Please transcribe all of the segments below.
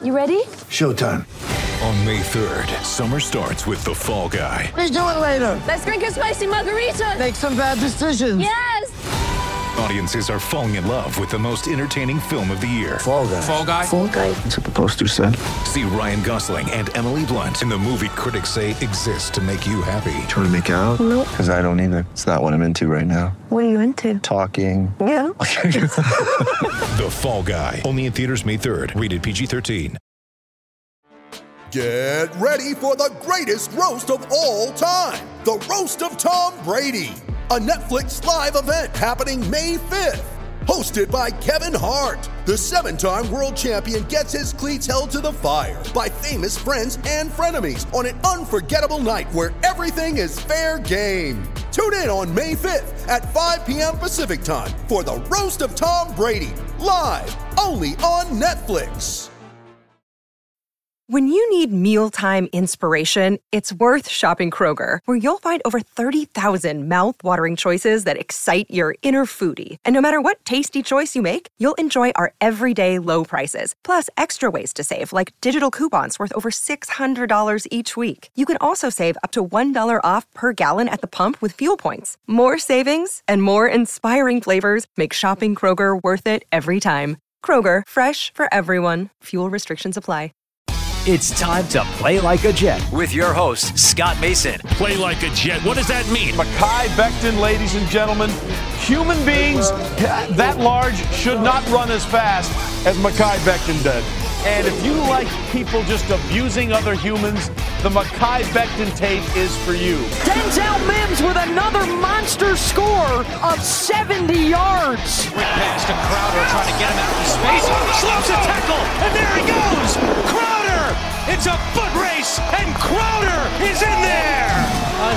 You ready? Showtime. On May 3rd, summer starts with The Fall Guy. Let's do it later. Let's drink a spicy margarita. Make some bad decisions. Yes! Audiences are falling in love with the most entertaining film of the year. Fall Guy. Fall Guy? Fall Guy. That's what the poster said. See Ryan Gosling and Emily Blunt in the movie critics say exists to make you happy. Trying to make it out? Nope. Because I don't either. It's not what I'm into right now. What are you into? Talking. Yeah. The Fall Guy. Only in theaters May 3rd. Rated PG-13. Get ready for the greatest roast of all time. The Roast of Tom Brady. A Netflix live event happening May 5th. Hosted by Kevin Hart. The 7-time world champion gets his cleats held to the fire by famous friends and frenemies on an unforgettable night where everything is fair game. Tune in on May 5th at 5 p.m. Pacific time for the Roast of Tom Brady. Live only on Netflix. When you need mealtime inspiration, it's worth shopping Kroger, where you'll find over 30,000 mouth-watering choices that excite your inner foodie. And no matter what tasty choice you make, you'll enjoy our everyday low prices, plus extra ways to save, like digital coupons worth over $600 each week. You can also save up to $1 off per gallon at the pump with fuel points. More savings and more inspiring flavors make shopping Kroger worth it every time. Kroger, fresh for everyone. Fuel restrictions apply. It's time to play like a Jet with your host, Scott Mason. Play like a Jet. What does that mean? Mekhi Becton, ladies and gentlemen. Human beings that large should not run as fast as Mekhi Becton did. And if you like people just abusing other humans, the Mekhi Becton tape is for you. Denzel Mims with another monster score of 70 yards. Quick pass to Crowder trying to get him out of space. Slips a tackle, and there he goes. Crowder! It's a foot race, and Crowder is in there. A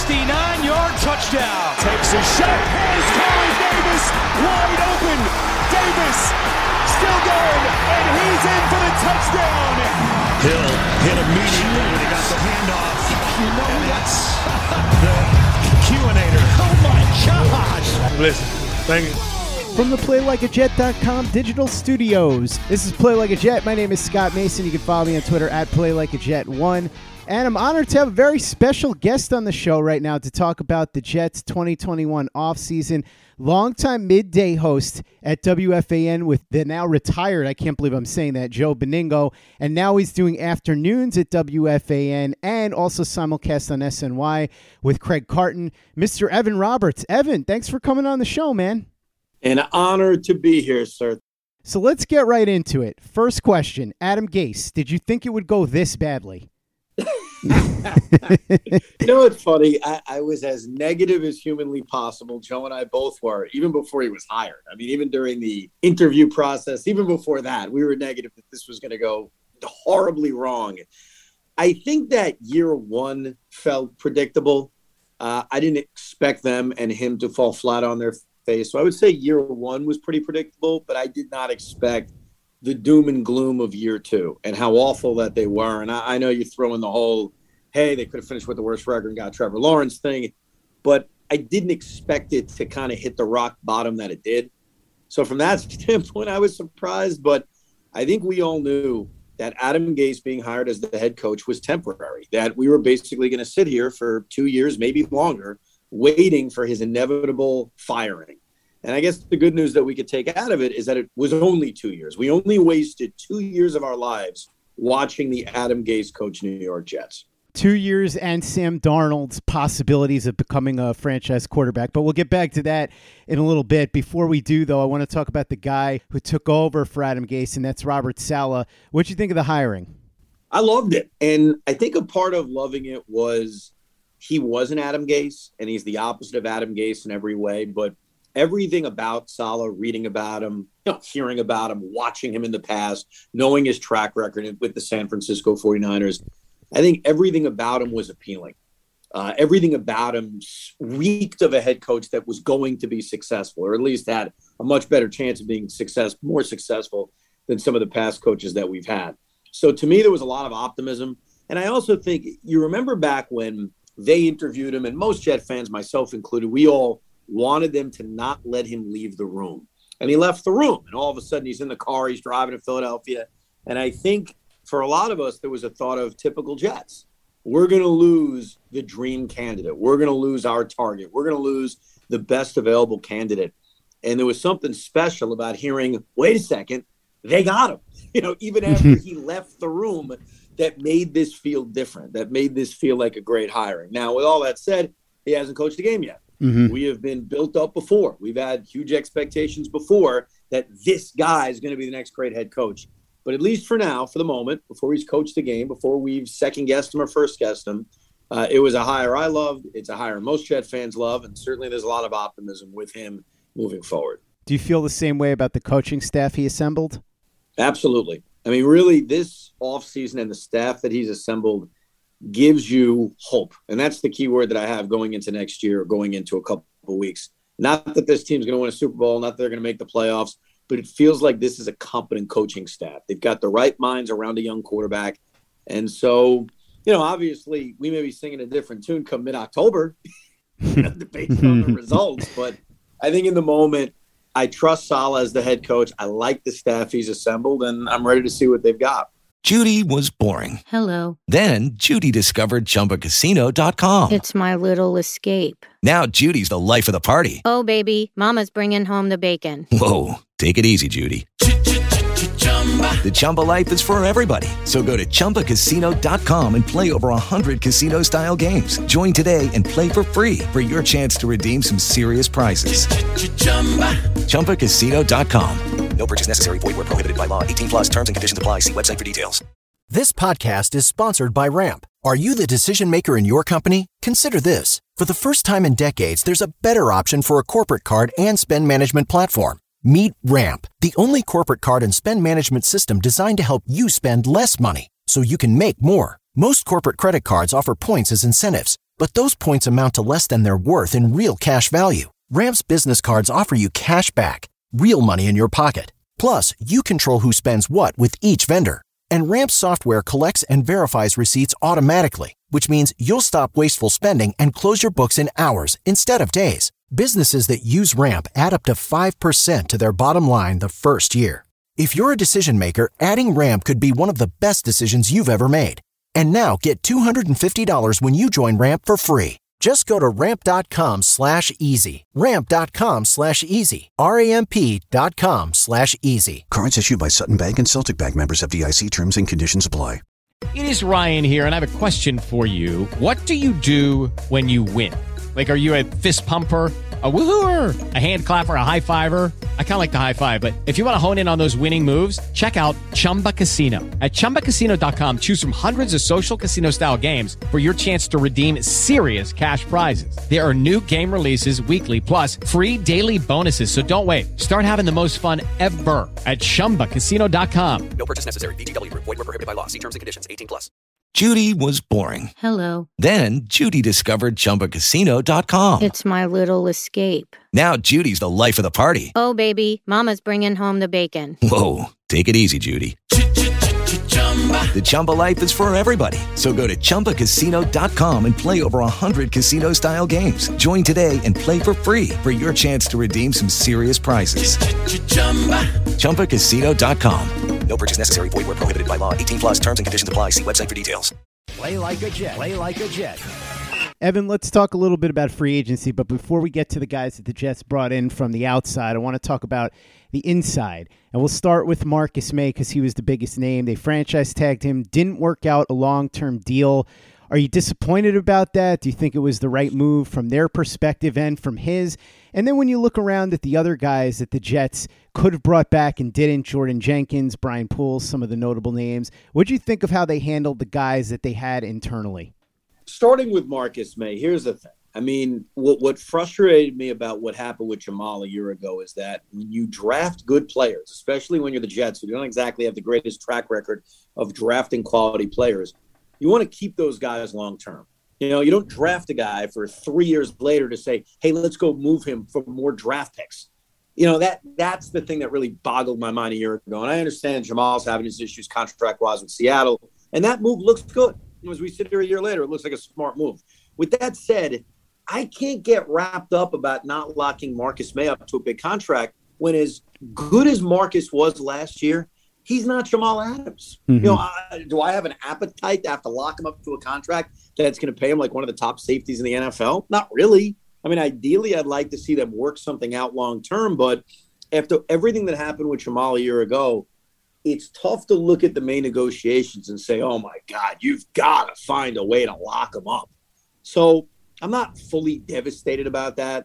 69-yard touchdown. Takes a shot. Here's Corey Davis wide open. Davis still going, and he's in for the touchdown. Hill hit immediately when he got the handoff. You know that's the Q-inator. Oh my gosh. Listen, thank you. From the PlayLikeAJet.com digital studios, this is Play Like a Jet. My name is Scott Mason. You can follow me on Twitter at PlayLikeAJet1. And I'm honored to have a very special guest on the show right now to talk about the Jets' 2021 offseason. Longtime midday host at WFAN with the now retired, I can't believe I'm saying that, Joe Beningo. And now he's doing afternoons at WFAN and also simulcast on SNY with Craig Carton. Mr. Evan Roberts. Evan, thanks for coming on the show, man. An honor to be here, sir. So let's get right into it. First question, Adam Gase, did you think it would go this badly? You know what's funny? I was as negative as humanly possible. Joe and I both were, even before he was hired. I mean, even during the interview process, even before that, we were negative that this was going to go horribly wrong. I think that year one felt predictable. I didn't expect them and him to fall flat on their face. So I would say year one was pretty predictable, but I did not expect the doom and gloom of year two and how awful that they were. And I know you throw in the whole, hey, they could have finished with the worst record and got Trevor Lawrence thing, but I didn't expect it to kind of hit the rock bottom that it did. So from that standpoint, I was surprised, but I think we all knew that Adam Gase being hired as the head coach was temporary, that we were basically going to sit here for 2 years, maybe longer, waiting for his inevitable firing. And I guess the good news that we could take out of it is that it was only 2 years. We only wasted 2 years of our lives watching the Adam Gase coach New York Jets. 2 years and Sam Darnold's possibilities of becoming a franchise quarterback. But we'll get back to that in a little bit. Before we do, though, I want to talk about the guy who took over for Adam Gase, and that's Robert Saleh. What'd you think of the hiring? I loved it. And I think a part of loving it was he was an Adam Gase, and he's the opposite of Adam Gase in every way. But everything about Saleh, reading about him, hearing about him, watching him in the past, knowing his track record with the San Francisco 49ers, I think everything about him was appealing. Everything about him reeked of a head coach that was going to be successful, or at least had a much better chance of being more successful than some of the past coaches that we've had. So to me, there was a lot of optimism. And I also think you remember back when they interviewed him, and most Jet fans, myself included, we all wanted them to not let him leave the room. And he left the room. And all of a sudden he's in the car, he's driving to Philadelphia. And I think for a lot of us, there was a thought of typical Jets. We're going to lose the dream candidate. We're going to lose our target. We're going to lose the best available candidate. And there was something special about hearing, wait a second, they got him. Even after he left the room, that made this feel different, that made this feel like a great hiring. Now, with all that said, he hasn't coached a game yet. We have been built up before. We've had huge expectations before that this guy is going to be the next great head coach. But at least for now, for the moment, before he's coached the game, before we've second-guessed him or first-guessed him, it was a hire I loved. It's a hire most Jet fans love, and certainly there's a lot of optimism with him moving forward. Do you feel the same way about the coaching staff he assembled? Absolutely. I mean, really, this offseason and the staff that he's assembled gives you hope. And that's the key word that I have going into next year or going into a couple of weeks. Not that this team's going to win a Super Bowl, not that they're going to make the playoffs, but it feels like this is a competent coaching staff. They've got the right minds around a young quarterback. And so, obviously we may be singing a different tune come mid-October based on the results. But I think in the moment, I trust Saleh as the head coach. I like the staff he's assembled, and I'm ready to see what they've got. Judy was boring. Hello. Then Judy discovered ChumbaCasino.com. It's my little escape. Now Judy's the life of the party. Oh, baby, mama's bringing home the bacon. Whoa, take it easy, Judy. The Chumba life is for everybody. So go to ChumbaCasino.com and play over 100 casino-style games. Join today and play for free for your chance to redeem some serious prizes. ChumbaCasino.com. No purchase necessary. Void where prohibited by law. 18+ terms and conditions apply. See website for details. This podcast is sponsored by Ramp. Are you the decision maker in your company? Consider this. For the first time in decades, there's a better option for a corporate card and spend management platform. Meet Ramp, the only corporate card and spend management system designed to help you spend less money so you can make more. Most corporate credit cards offer points as incentives, but those points amount to less than their worth in real cash value. Ramp's business cards offer you cash back, real money in your pocket. Plus, you control who spends what with each vendor. And Ramp's software collects and verifies receipts automatically, which means you'll stop wasteful spending and close your books in hours instead of days. Businesses that use Ramp add up to 5% to their bottom line the first year. If you're a decision maker, adding Ramp could be one of the best decisions you've ever made. And now get $250 when you join Ramp for free. Just go to ramp.com/easy. Ramp.com/easy. RAMP.com/easy. Cards issued by Sutton Bank and Celtic Bank, members FDIC. Terms and conditions apply. It is Ryan here, and I have a question for you. What do you do when you win? Like, are you a fist pumper, a woohooer, a hand clapper, a high fiver? I kind of like the high five, but if you want to hone in on those winning moves, check out Chumba Casino. At ChumbaCasino.com, choose from hundreds of social casino-style games for your chance to redeem serious cash prizes. There are new game releases weekly, plus free daily bonuses. So don't wait. Start having the most fun ever at ChumbaCasino.com. No purchase necessary. VGW. Void where prohibited by law. See terms and conditions. 18+. Judy was boring. Hello. Then Judy discovered ChumbaCasino.com. It's my little escape. Now Judy's the life of the party. Oh, baby, mama's bringing home the bacon. Whoa, take it easy, Judy. The Chumba life is for everybody. So go to ChumbaCasino.com and play over 100 casino-style games. Join today and play for free for your chance to redeem some serious prizes. ChumbaCasino.com. No purchase necessary. Void where prohibited by law. 18+ terms and conditions apply. See website for details. Play like a Jet. Play like a Jet. Evan, let's talk a little bit about free agency, but before we get to the guys that the Jets brought in from the outside, I want to talk about the inside. And we'll start with Marcus Maye because he was the biggest name. They franchise tagged him, didn't work out a long-term deal. Are you disappointed about that? Do you think it was the right move from their perspective and from his? And then when you look around at the other guys that the Jets could have brought back and didn't, Jordan Jenkins, Brian Poole, some of the notable names, what do you think of how they handled the guys that they had internally? Starting with Marcus Maye, here's the thing. I mean, what frustrated me about what happened with Jamal a year ago is that when you draft good players, especially when you're the Jets, who don't exactly have the greatest track record of drafting quality players, you want to keep those guys long-term. You know, you don't draft a guy for 3 years later to say, hey, let's go move him for more draft picks. You know, that's the thing that really boggled my mind a year ago. And I understand Jamal's having his issues contract-wise with Seattle, and that move looks good. As we sit here a year later, it looks like a smart move. With that said, I can't get wrapped up about not locking Marcus Maye up to a big contract when, as good as Marcus was last year, he's not Jamal Adams. Mm-hmm. Do I have an appetite to have to lock him up to a contract that's going to pay him like one of the top safeties in the NFL? Not really. I mean, ideally, I'd like to see them work something out long term, but after everything that happened with Jamal a year ago, it's tough to look at the May negotiations and say, oh my God, you've got to find a way to lock him up. So I'm not fully devastated about that.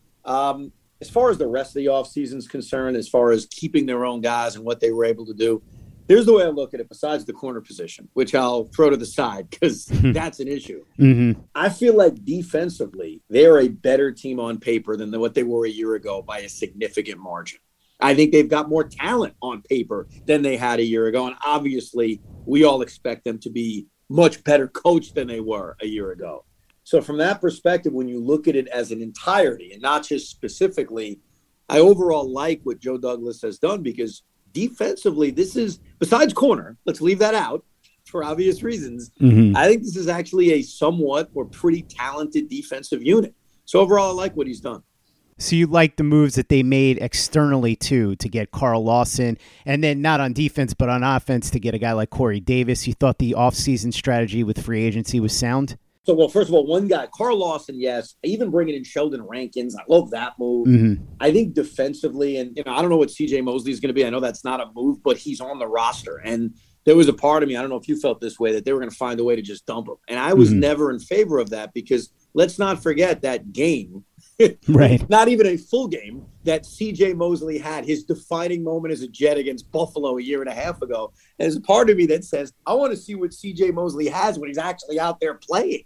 As far as the rest of the offseason is concerned, as far as keeping their own guys and what they were able to do, here's the way I look at it, besides the corner position, which I'll throw to the side because that's an issue. Mm-hmm. I feel like defensively, they're a better team on paper than what they were a year ago by a significant margin. I think they've got more talent on paper than they had a year ago. And obviously, we all expect them to be much better coached than they were a year ago. So from that perspective, when you look at it as an entirety and not just specifically, I overall like what Joe Douglas has done because defensively, this is, besides corner, let's leave that out for obvious reasons. Mm-hmm. I think this is actually a somewhat or pretty talented defensive unit. So overall, I like what he's done. So you like the moves that they made externally, too, to get Carl Lawson, and then not on defense, but on offense to get a guy like Corey Davis. You thought the offseason strategy with free agency was sound? So, well, first of all, one guy, Carl Lawson, yes. Even bringing in Sheldon Rankins, I love that move. Mm-hmm. I think defensively, and I don't know what C.J. Mosley is going to be. I know that's not a move, but he's on the roster. And there was a part of me, I don't know if you felt this way, that they were going to find a way to just dump him. And I was never in favor of that because let's not forget that game, right? Not even a full game, that C.J. Mosley had his defining moment as a Jet against Buffalo a year and a half ago. And there's a part of me that says, I want to see what C.J. Mosley has when he's actually out there playing.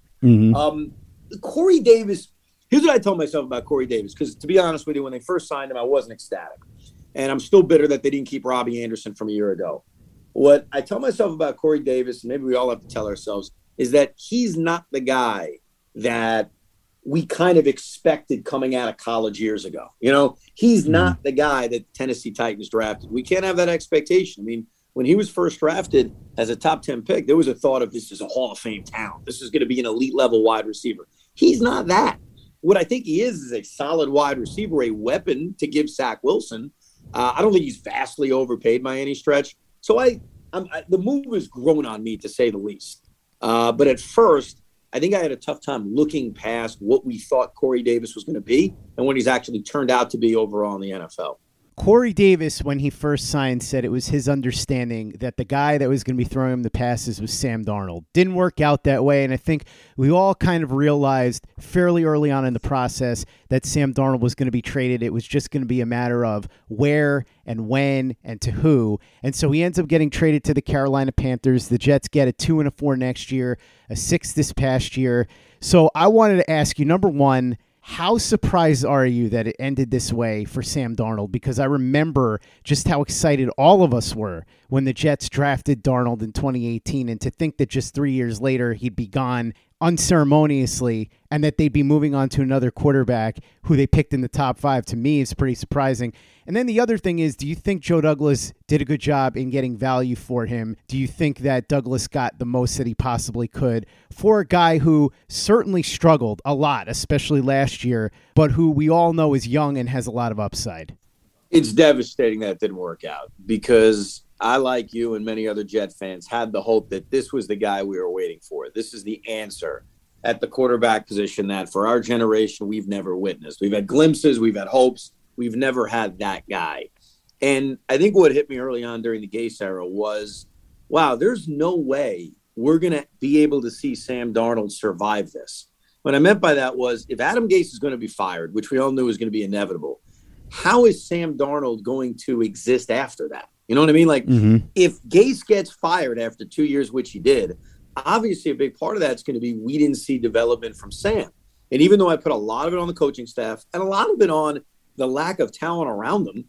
Mm-hmm. Corey Davis, here's what I told myself about Corey Davis, because to be honest with you, when they first signed him, I wasn't ecstatic. And I'm still bitter that they didn't keep Robbie Anderson from a year ago. What I tell myself about Corey Davis, and maybe we all have to tell ourselves, is that he's not the guy that we kind of expected coming out of college years ago. He's not the guy that the Tennessee Titans drafted. We can't have that expectation. I mean, when he was first drafted as a top 10 pick, there was a thought of this is a Hall of Fame talent. This is going to be an elite level wide receiver. He's not that. What I think he is a solid wide receiver, a weapon to give Zach Wilson. I don't think he's vastly overpaid by any stretch. So the move has grown on me, to say the least. But at first, I think I had a tough time looking past what we thought Corey Davis was going to be and what he's actually turned out to be overall in the NFL. Corey Davis, when he first signed, said it was his understanding that the guy that was going to be throwing him the passes was Sam Darnold. Didn't work out that way, and I think we all kind of realized fairly early on in the process that Sam Darnold was going to be traded. It was just going to be a matter of where and when and to who. And so he ends up getting traded to the Carolina Panthers. The Jets get a 2 and a 4 next year, a 6 this past year. So I wanted to ask you, number one, how surprised are you that it ended this way for Sam Darnold? Because I remember just how excited all of us were when the Jets drafted Darnold in 2018, and to think that just 3 years later he'd be gone unceremoniously and that they'd be moving on to another quarterback who they picked in the top 5, to me is pretty surprising. And then the other thing is, do you think Joe Douglas did a good job in getting value for him? Do you think that Douglas got the most that he possibly could for a guy who certainly struggled a lot, especially last year, but who we all know is young and has a lot of upside? It's devastating that it didn't work out, because I, like you and many other Jet fans, had the hope that this was the guy we were waiting for. This is the answer at the quarterback position that for our generation we've never witnessed. We've had glimpses, we've had hopes. We've never had that guy. And I think what hit me early on during the Gase era was, wow, there's no way we're going to be able to see Sam Darnold survive this. What I meant by that was, if Adam Gase is going to be fired, which we all knew was going to be inevitable, how is Sam Darnold going to exist after that? You know what I mean? Like, if Gase gets fired after 2 years, which he did, obviously a big part of that's going to be we didn't see development from Sam. And even though I put a lot of it on the coaching staff and a lot of it on the lack of talent around them,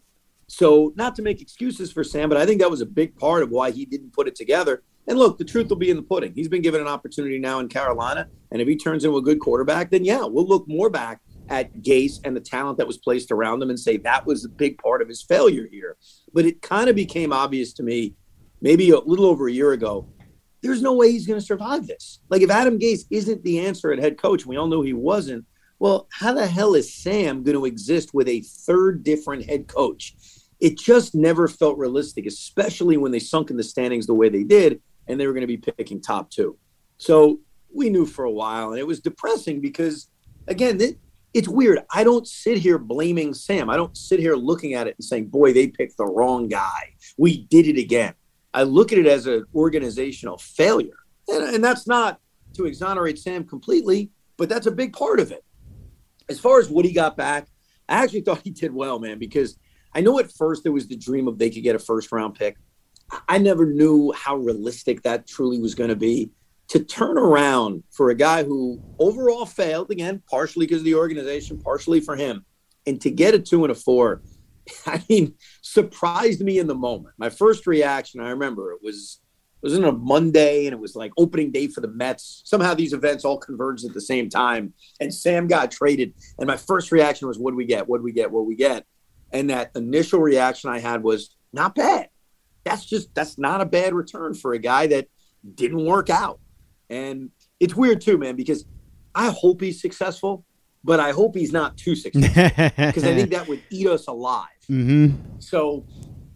so not to make excuses for Sam, but I think that was a big part of why he didn't put it together. And look, the truth will be in the pudding. He's been given an opportunity now in Carolina, and if he turns into a good quarterback, then yeah, we'll look more back at Gase and the talent that was placed around him and say that was a big part of his failure here. But it kind of became obvious to me maybe a little over a year ago, there's no way he's going to survive this. Like, if Adam Gase isn't the answer at head coach, and we all know he wasn't, well, how the hell is Sam going to exist with a third different head coach? it just never felt realistic, especially when they sunk in the standings the way they did, and they were going to be picking top 2. So we knew for a while, and it was depressing because, again, it's weird. I don't sit here blaming Sam. I don't sit here looking at it and saying, boy, they picked the wrong guy. We did it again. I look at it as an organizational failure. And that's not to exonerate Sam completely, but that's a big part of it. As far as what he got back, I actually thought he did well, man, because I know at first there was the dream of they could get a first-round pick. I never knew how realistic that truly was going to be. To turn around for a guy who overall failed, again, partially because of the organization, partially for him, and to get a 2 and a 4, I mean, surprised me in the moment. My first reaction, I remember, it was on a Monday, and it was like opening day for the Mets. Somehow these events all converged at the same time, and Sam got traded. And my first reaction was, what do we get? What do we get? What do we get? And that initial reaction I had was, not bad. That's not a bad return for a guy that didn't work out. And it's weird too, man, because I hope he's successful, but I hope he's not too successful because I think that would eat us alive. Mm-hmm. So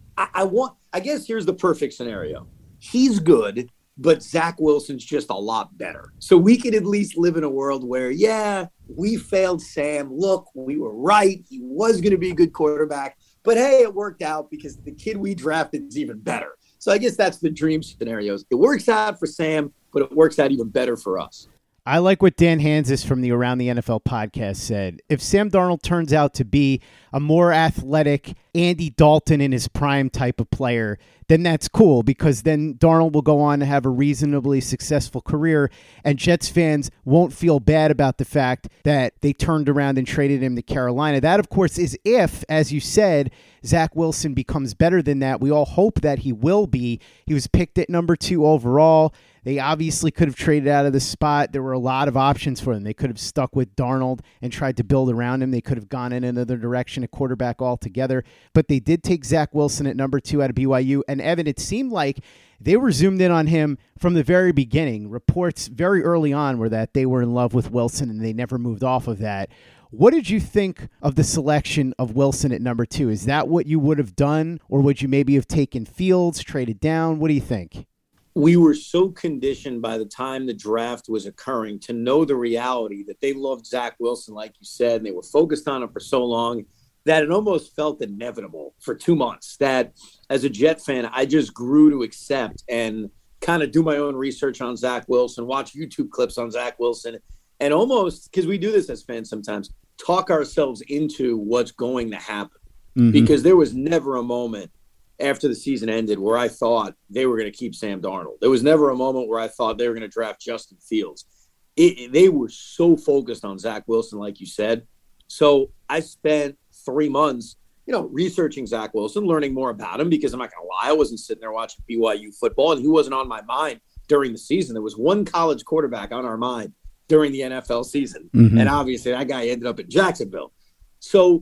I guess here's the perfect scenario. He's good, but Zach Wilson's just a lot better. So we could at least live in a world where, yeah, we failed Sam. Look, we were right. He was going to be a good quarterback, but hey, it worked out because the kid we drafted is even better. So I guess that's the dream scenarios. It works out for Sam, but it works out even better for us. I like what Dan Hansis from the Around the NFL podcast said. If Sam Darnold turns out to be a more athletic Andy Dalton in his prime type of player, then that's cool because then Darnold will go on to have a reasonably successful career, and Jets fans won't feel bad about the fact that they turned around and traded him to Carolina. That, of course, is if, as you said, Zach Wilson becomes better than that. We all hope that he will be. He was picked at number 2 overall. They obviously could have traded out of the spot. There were a lot of options for them. They could have stuck with Darnold and tried to build around him. They could have gone in another direction at quarterback altogether. But they did take Zach Wilson at number 2 out of BYU. And Evan, it seemed like they were zoomed in on him from the very beginning. Reports very early on were that they were in love with Wilson and they never moved off of that. What did you think of the selection of Wilson at number 2? Is that what you would have done, or would you maybe have taken Fields, traded down? What do you think? We were so conditioned by the time the draft was occurring to know the reality that they loved Zach Wilson, like you said, and they were focused on him for so long that it almost felt inevitable for 2 months that as a Jet fan, I just grew to accept and kind of do my own research on Zach Wilson, watch YouTube clips on Zach Wilson, and almost, because we do this as fans sometimes, talk ourselves into what's going to happen. Mm-hmm. Because there was never a moment after the season ended where I thought they were going to keep Sam Darnold. There was never a moment where I thought they were going to draft Justin Fields. They were so focused on Zach Wilson, like you said. So I spent 3 months, researching Zach Wilson, learning more about him, because I'm not going to lie, I wasn't sitting there watching BYU football, and he wasn't on my mind during the season. There was one college quarterback on our mind during the NFL season. Mm-hmm. And obviously that guy ended up in Jacksonville. So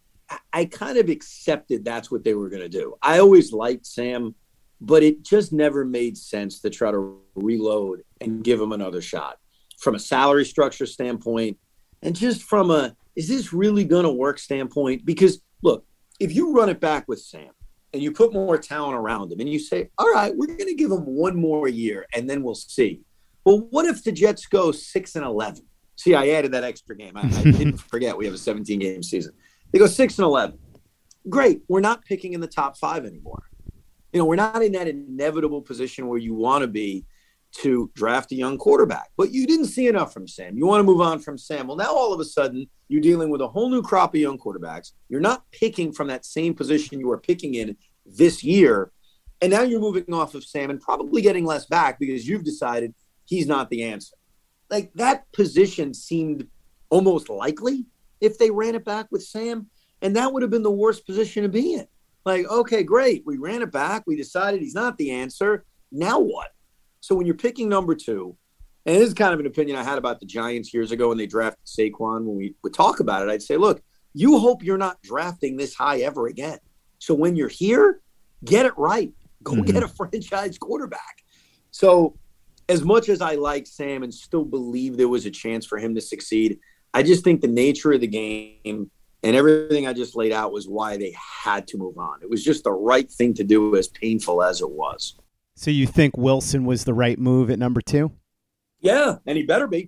I kind of accepted that's what they were going to do. I always liked Sam, but it just never made sense to try to reload and give him another shot from a salary structure standpoint and just from is this really going to work standpoint? Because look, if you run it back with Sam and you put more talent around him and you say, all right, we're going to give him one more year and then we'll see. Well, what if the Jets go 6-11? See, I added that extra game. I didn't forget we have a 17-game season. They go 6-11. Great. We're not picking in the top 5 anymore. We're not in that inevitable position where you want to be to draft a young quarterback. But you didn't see enough from Sam. You want to move on from Sam. Well, now all of a sudden you're dealing with a whole new crop of young quarterbacks. You're not picking from that same position you were picking in this year. And now you're moving off of Sam and probably getting less back because you've decided he's not the answer. Like, that position seemed almost likely if they ran it back with Sam, and that would have been the worst position to be in. Like, okay, great. We ran it back. We decided he's not the answer. Now what? So when you're picking number 2, and this is kind of an opinion I had about the Giants years ago when they drafted Saquon, when we would talk about it, I'd say, look, you hope you're not drafting this high ever again. So when you're here, get it right. Go get a franchise quarterback. So as much as I like Sam and still believe there was a chance for him to succeed, I just think the nature of the game And everything I just laid out was why they had to move on. It was just the right thing to do, as painful as it was. So you think Wilson was the right move at number 2? Yeah, and he better be.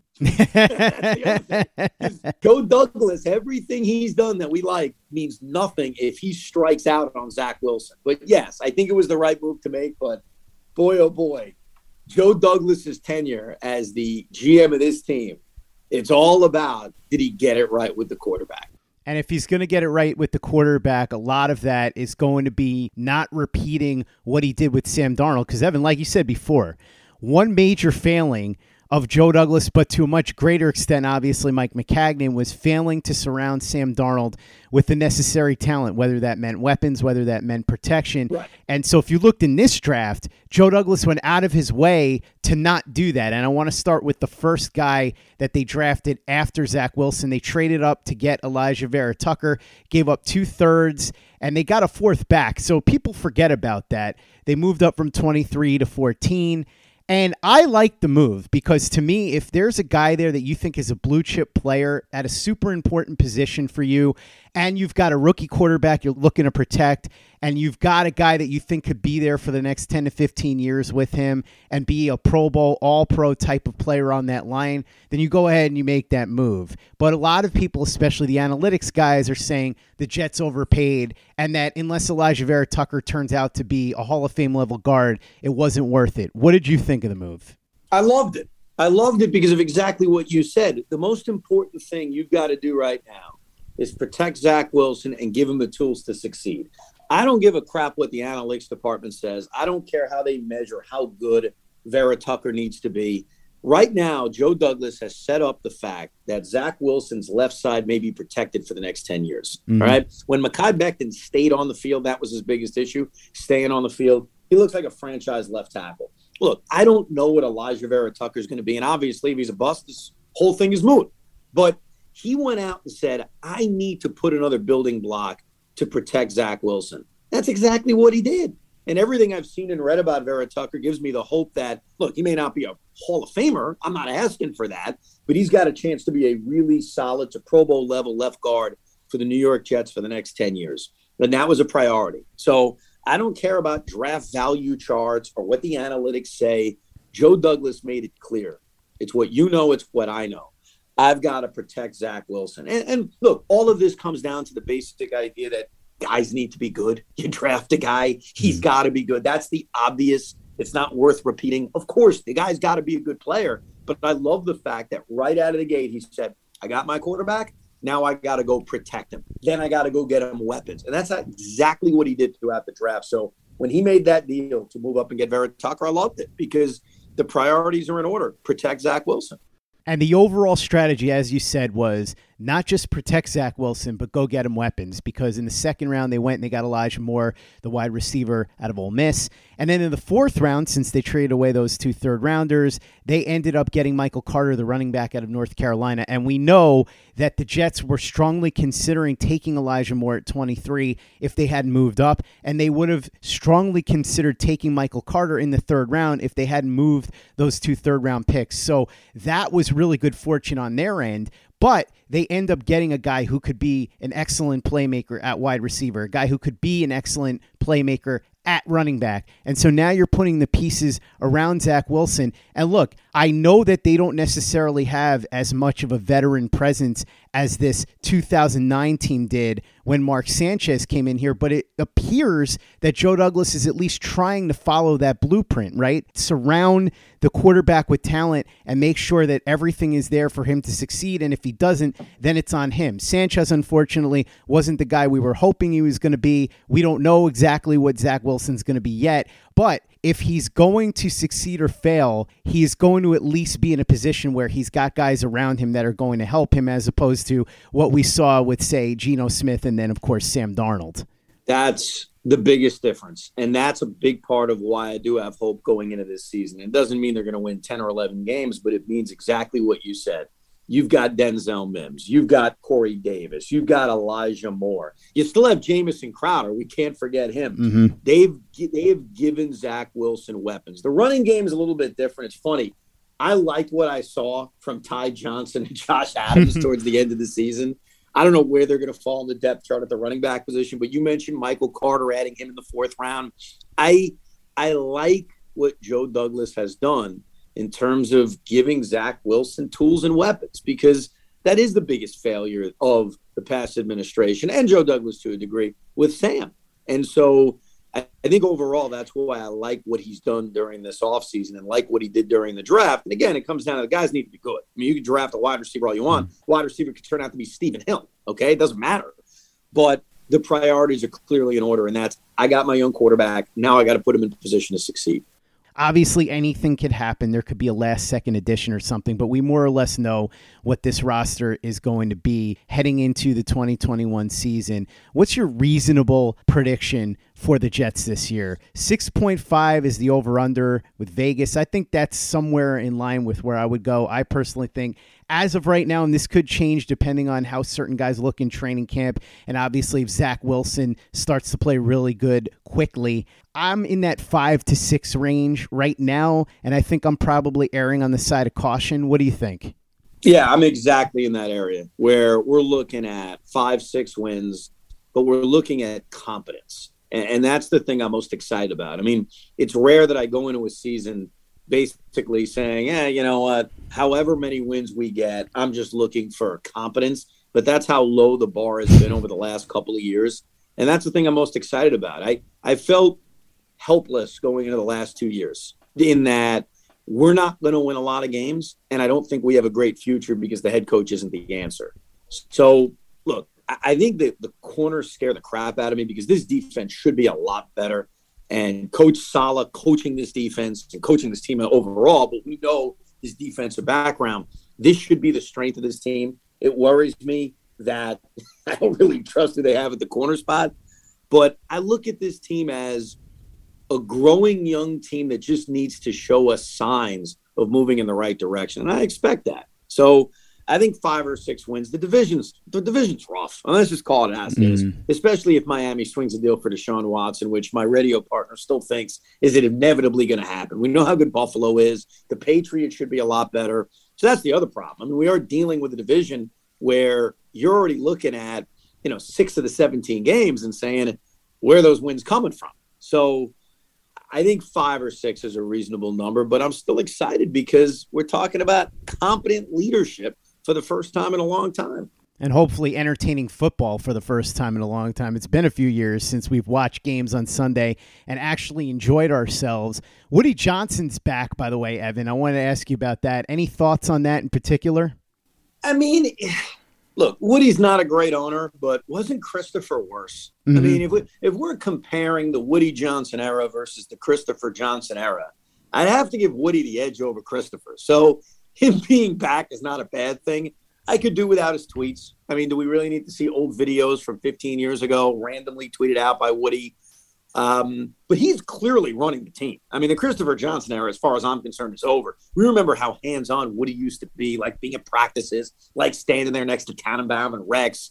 Joe Douglas, everything he's done that we like means nothing if he strikes out on Zach Wilson. But yes, I think it was the right move to make. But boy, oh boy, Joe Douglas's tenure as the GM of this team, it's all about, did he get it right with the quarterback? And if he's going to get it right with the quarterback, a lot of that is going to be not repeating what he did with Sam Darnold. Because, Evan, like you said before, one major failing of Joe Douglas, but to a much greater extent, obviously, Mike Maccagnan, was failing to surround Sam Darnold with the necessary talent, whether that meant weapons, whether that meant protection. Right. And so if you looked in this draft, Joe Douglas went out of his way to not do that. And I want to start with the first guy that they drafted after Zach Wilson. They traded up to get Elijah Vera Tucker, gave up 2/3, and they got a 4th back. So people forget about that. They moved up from 23 to 14. And I like the move because, to me, if there's a guy there that you think is a blue chip player at a super important position for you, and you've got a rookie quarterback you're looking to protect, and you've got a guy that you think could be there for the next 10 to 15 years with him and be a Pro Bowl, all-pro type of player on that line, then you go ahead and you make that move. But a lot of people, especially the analytics guys, are saying the Jets overpaid and that unless Elijah Vera Tucker turns out to be a Hall of Fame level guard, it wasn't worth it. What did you think of the move? I loved it. I loved it because of exactly what you said. The most important thing you've got to do right now is protect Zach Wilson and give him the tools to succeed. I don't give a crap what the analytics department says. I don't care how they measure how good Vera Tucker needs to be. Right now, Joe Douglas has set up the fact that Zach Wilson's left side may be protected for the next 10 years. Mm-hmm. All right. When Mekhi Becton stayed on the field, that was his biggest issue, staying on the field. He looks like a franchise left tackle. Look, I don't know what Elijah Vera Tucker is going to be. And obviously, if he's a bust, this whole thing is moot. But he went out and said, I need to put another building block to protect Zach Wilson. That's exactly what he did. And everything I've seen and read about Vera Tucker gives me the hope that, look, he may not be a Hall of Famer. I'm not asking for that. But he's got a chance to be a really solid to Pro Bowl level left guard for the New York Jets for the next 10 years. And that was a priority. So I don't care about draft value charts or what the analytics say. Joe Douglas made it clear. It's what you know. It's what I know. I've got to protect Zach Wilson. And look, all of this comes down to the basic idea that guys need to be good. You draft a guy, he's got to be good. That's the obvious. It's not worth repeating. Of course, the guy's got to be a good player. But I love the fact that right out of the gate, he said, I got my quarterback. Now I got to go protect him. Then I got to go get him weapons. And that's exactly what he did throughout the draft. So when he made that deal to move up and get Vera Tucker, I loved it because the priorities are in order. Protect Zach Wilson. And the overall strategy, as you said, was not just protect Zach Wilson, but go get him weapons. Because in the second round, they went and they got Elijah Moore, the wide receiver out of Ole Miss. And then in the fourth round, since they traded away those 2 third-rounders, they ended up getting Michael Carter, the running back out of North Carolina. And we know that the Jets were strongly considering taking Elijah Moore at 23 if they hadn't moved up. And they would have strongly considered taking Michael Carter in the third round if they hadn't moved those 2 third-round picks. So that was really good fortune on their end. But they end up getting a guy who could be an excellent playmaker at wide receiver, a guy who could be an excellent playmaker at running back. And so now you're putting the pieces around Zach Wilson. And look, I know that they don't necessarily have as much of a veteran presence as this 2009 team did when Mark Sanchez came in here, but it appears that Joe Douglas is at least trying to follow that blueprint, right? Surround the quarterback with talent and make sure that everything is there for him to succeed. And if he doesn't, then it's on him. Sanchez, unfortunately, wasn't the guy we were hoping he was going to be. We don't know exactly what Zach Wilson's going to be yet, but if he's going to succeed or fail, he's going to at least be in a position where he's got guys around him that are going to help him, as opposed to what we saw with, say, Geno Smith and then, of course, Sam Darnold. That's the biggest difference. And that's a big part of why I do have hope going into this season. It doesn't mean they're going to win 10 or 11 games, but it means exactly what you said. You've got Denzel Mims. You've got Corey Davis. You've got Elijah Moore. You still have Jamison Crowder. We can't forget him. Mm-hmm. They've given Zach Wilson weapons. The running game is a little bit different. It's funny. I liked what I saw from Ty Johnson and Josh Adams towards the end of the season. I don't know where they're going to fall in the depth chart at the running back position, but you mentioned Michael Carter, adding him in the 4th round. I like what Joe Douglas has done in terms of giving Zach Wilson tools and weapons, because that is the biggest failure of the past administration and Joe Douglas to a degree with Sam. And so I think overall that's why I like what he's done during this offseason and like what he did during the draft. And again, it comes down to the guys need to be good. I mean, you can draft a wide receiver all you want. Wide receiver could turn out to be Stephen Hill. Okay, it doesn't matter. But the priorities are clearly in order, and that's I got my young quarterback. Now I got to put him in position to succeed. Obviously, anything could happen. There could be a last-second addition or something, but we more or less know what this roster is going to be heading into the 2021 season. What's your reasonable prediction for the Jets this year? 6.5 is the over-under with Vegas. I think that's somewhere in line with where I would go. I personally think as of right now, and this could change depending on how certain guys look in training camp, and obviously if Zach Wilson starts to play really good quickly, I'm in that 5 to 6 range right now, and I think I'm probably erring on the side of caution. What do you think? Yeah, I'm exactly in that area where we're looking at 5-6 wins, but we're looking at competence. And that's the thing I'm most excited about. I mean, it's rare that I go into a season basically saying, you know what, however many wins we get, I'm just looking for competence. But that's how low the bar has been over the last couple of years. And that's the thing I'm most excited about. I felt helpless going into the last 2 years in that we're not going to win a lot of games. And I don't think we have a great future because the head coach isn't the answer. So, look, I think that the corners scare the crap out of me because this defense should be a lot better. And Coach Saleh coaching this defense and coaching this team overall, but we know his defensive background. This should be the strength of this team. It worries me that I don't really trust who they have at the corner spot. But I look at this team as a growing young team that just needs to show us signs of moving in the right direction. And I expect that. So I think 5 or 6 wins. The division's rough. Let's just call it as it is, especially if Miami swings a deal for Deshaun Watson, which my radio partner still thinks is it inevitably going to happen. We know how good Buffalo is. The Patriots should be a lot better. So that's the other problem. I mean, we are dealing with a division where you're already looking at, 6 of the 17 games and saying, where are those wins coming from? So I think 5 or 6 is a reasonable number, but I'm still excited because we're talking about competent leadership for the first time in a long time. And hopefully entertaining football for the first time in a long time. It's been a few years since we've watched games on Sunday and actually enjoyed ourselves. Woody Johnson's back, by the way, Evan. I wanted to ask you about that. Any thoughts on that in particular? I mean, look, Woody's not a great owner, but wasn't Christopher worse? Mm-hmm. I mean, if we're comparing the Woody Johnson era versus the Christopher Johnson era, I'd have to give Woody the edge over Christopher. So him being back is not a bad thing. I could do without his tweets. I mean, do we really need to see old videos from 15 years ago randomly tweeted out by Woody? But he's clearly running the team. I mean, the Christopher Johnson era, as far as I'm concerned, is over. We remember how hands-on Woody used to be, like being at practices, like standing there next to Tannenbaum and Rex.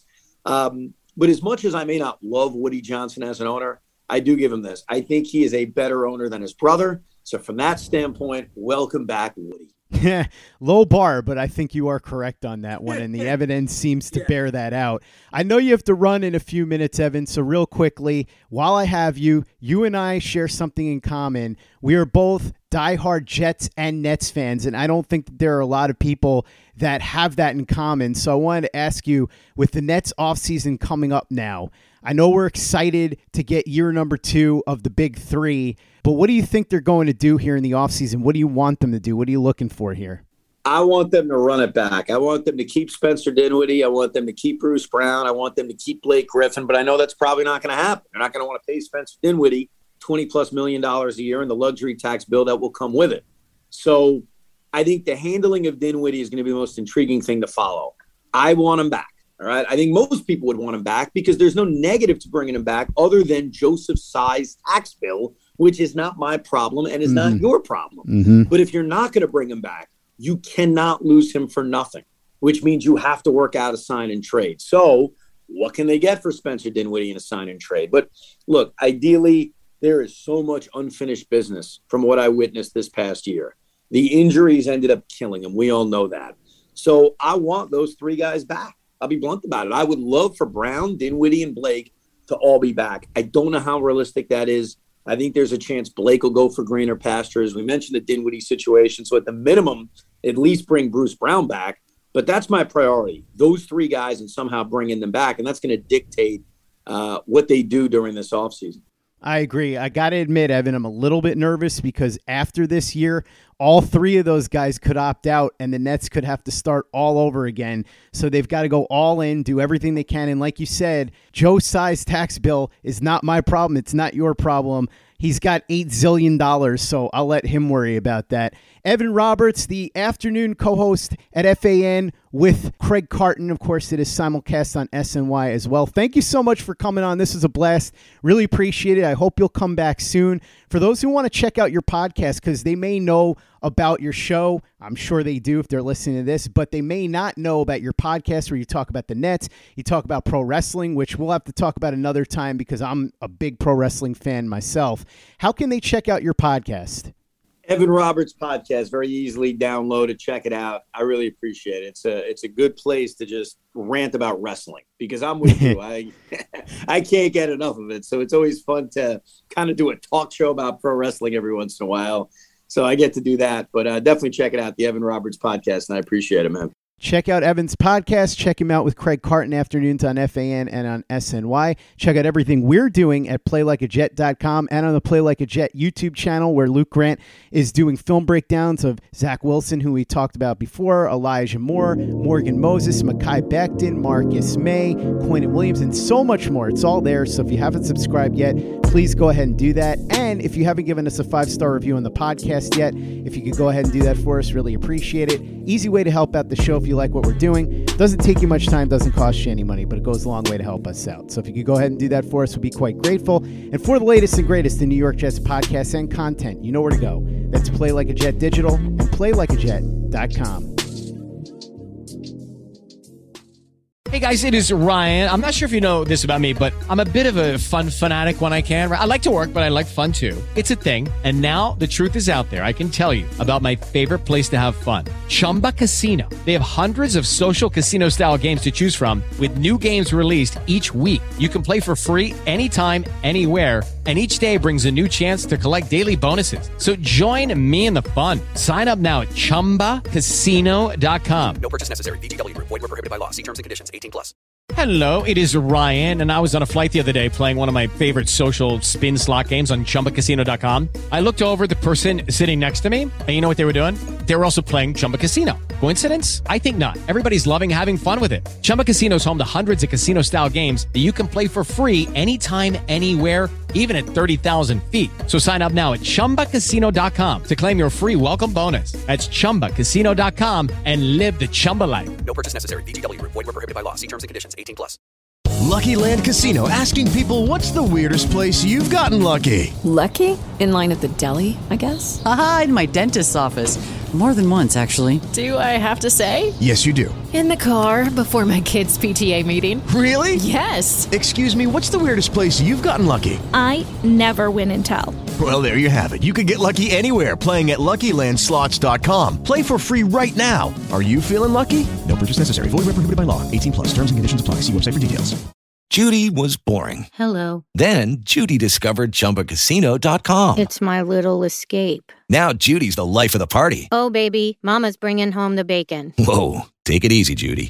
But as much as I may not love Woody Johnson as an owner, I do give him this. I think he is a better owner than his brother. So from that standpoint, welcome back, Woody. Low bar, but I think you are correct on that one, and the evidence seems to bear that out. I know you have to run in a few minutes, Evan, so real quickly, while I have you, you and I share something in common. We are both diehard Jets and Nets fans, and I don't think that there are a lot of people that have that in common. So I wanted to ask you, with the Nets offseason coming up now, I know we're excited to get year number 2 of the big 3, but what do you think they're going to do here in the offseason? What do you want them to do? What are you looking for here? I want them to run it back. I want them to keep Spencer Dinwiddie. I want them to keep Bruce Brown. I want them to keep Blake Griffin, but I know that's probably not going to happen. They're not going to want to pay Spencer Dinwiddie $20+ million a year and the luxury tax bill that will come with it. So I think the handling of Dinwiddie is going to be the most intriguing thing to follow. I want him back. All right. I think most people would want him back because there's no negative to bringing him back other than Joseph Tsai's tax bill, which is not my problem and is not your problem. But if you're not going to bring him back, you cannot lose him for nothing, which means you have to work out a sign and trade. So what can they get for Spencer Dinwiddie in a sign and trade? But look, ideally, there is so much unfinished business from what I witnessed this past year. The injuries ended up killing him. We all know that. So I want those 3 guys back. I'll be blunt about it. I would love for Brown, Dinwiddie, and Blake to all be back. I don't know how realistic that is. I think there's a chance Blake will go for greener pastures. We mentioned the Dinwiddie situation. So at the minimum, at least bring Bruce Brown back. But that's my priority. Those three guys and somehow bringing them back. And that's going to dictate what they do during this offseason. I agree. I got to admit, Evan, I'm a little bit nervous because after this year, all three of those guys could opt out and the Nets could have to start all over again. So they've got to go all in, do everything they can. And like you said, Joe Tsai's tax bill is not my problem. It's not your problem. He's got $8 zillion, so I'll let him worry about that. Evan Roberts, the afternoon co-host at FAN with Craig Carton. Of course, it is simulcast on SNY as well. Thank you so much for coming on. This was a blast. Really appreciate it. I hope you'll come back soon. For those who want to check out your podcast, because they may know about your show, I'm sure they do if they're listening to this, but they may not know about your podcast where you talk about the Nets, you talk about pro wrestling, which we'll have to talk about another time because I'm a big pro wrestling fan myself. How can they check out your podcast? Evan Roberts podcast, very easily downloaded. Check it out. I really appreciate it. It's a good place to just rant about wrestling because I'm with you. I can't get enough of it. So it's always fun to kind of do a talk show about pro wrestling every once in a while. So I get to do that. But definitely check it out, the Evan Roberts podcast, and I appreciate it, man. Check out Evan's podcast. Check him out with Craig Carton afternoons on FAN and on SNY. Check out everything we're doing at PlayLikeAJet.com and on the Play Like a Jet YouTube channel where Luke Grant is doing film breakdowns of Zach Wilson, who we talked about before, Elijah Moore, Morgan Moses, Mekhi Becton, Marcus May, Quentin Williams, and so much more. It's all there. So if you haven't subscribed yet, please go ahead and do that. And if you haven't given us a 5-star review on the podcast yet, if you could go ahead and do that for us, really appreciate it. Easy way to help out the show if you like what we're doing. Doesn't take you much time, doesn't cost you any money, but it goes a long way to help us out. So if you could go ahead and do that for us, we'd be quite grateful. And for the latest and greatest in New York Jets podcasts and content, you know where to go. That's Play Like a Jet Digital and PlayLikeAJet.com. Hey guys, it is Ryan. I'm not sure if you know this about me, but I'm a bit of a fun fanatic when I can. I like to work, but I like fun too. It's a thing. And now the truth is out there. I can tell you about my favorite place to have fun. Chumba Casino. They have hundreds of social casino style games to choose from with new games released each week. You can play for free anytime, anywhere. And each day brings a new chance to collect daily bonuses. So join me in the fun. Sign up now at ChumbaCasino.com. No purchase necessary. VGW Group. Void where prohibited by law. See terms and conditions. 18+. Hello, it is Ryan, and I was on a flight the other day playing one of my favorite social spin slot games on ChumbaCasino.com. I looked over at the person sitting next to me, and you know what they were doing? They were also playing Chumba Casino. Coincidence? I think not. Everybody's loving having fun with it. Chumba Casino is home to hundreds of casino-style games that you can play for free anytime, anywhere, even at 30,000 feet. So sign up now at ChumbaCasino.com to claim your free welcome bonus. That's ChumbaCasino.com and live the Chumba life. No purchase necessary. VGW Group. Void where prohibited by law. See terms and conditions. 18+. Lucky Land Casino, asking people, what's the weirdest place you've gotten lucky? Lucky? In line at the deli, I guess? Aha, in my dentist's office. More than once, actually. Do I have to say? Yes, you do. In the car before my kids' PTA meeting. Really? Yes. Excuse me, what's the weirdest place you've gotten lucky? I never win and tell. Well, there you have it. You can get lucky anywhere, playing at LuckyLandSlots.com. Play for free right now. Are you feeling lucky? No purchase necessary. Void where prohibited by law. 18+. Terms and conditions apply. See website for details. Judy was boring. Hello. Then Judy discovered ChumbaCasino.com. It's my little escape. Now Judy's the life of the party. Oh, baby, mama's bringing home the bacon. Whoa, take it easy, Judy.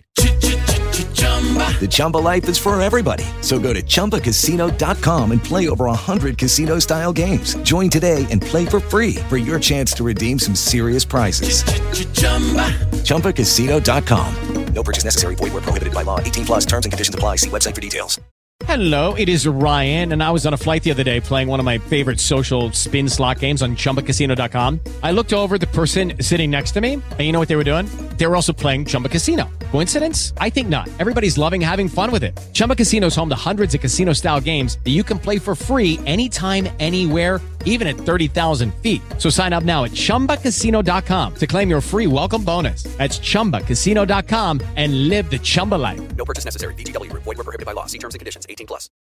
The Chumba life is for everybody. So go to ChumbaCasino.com and play over 100 casino-style games. Join today and play for free for your chance to redeem some serious prizes. ChumbaCasino.com. No purchase necessary. Void where prohibited by law. 18+. Terms and conditions apply. See website for details. Hello, it is Ryan, and I was on a flight the other day playing one of my favorite social spin slot games on ChumbaCasino.com. I looked over at the person sitting next to me, and you know what they were doing? They were also playing Chumba Casino. Coincidence? I think not. Everybody's loving having fun with it. Chumba Casino is home to hundreds of casino-style games that you can play for free anytime, anywhere, even at 30,000 feet. So sign up now at ChumbaCasino.com to claim your free welcome bonus. That's ChumbaCasino.com and live the Chumba life. No purchase necessary. VGW Group. Void where prohibited by law. See terms and conditions. 18+.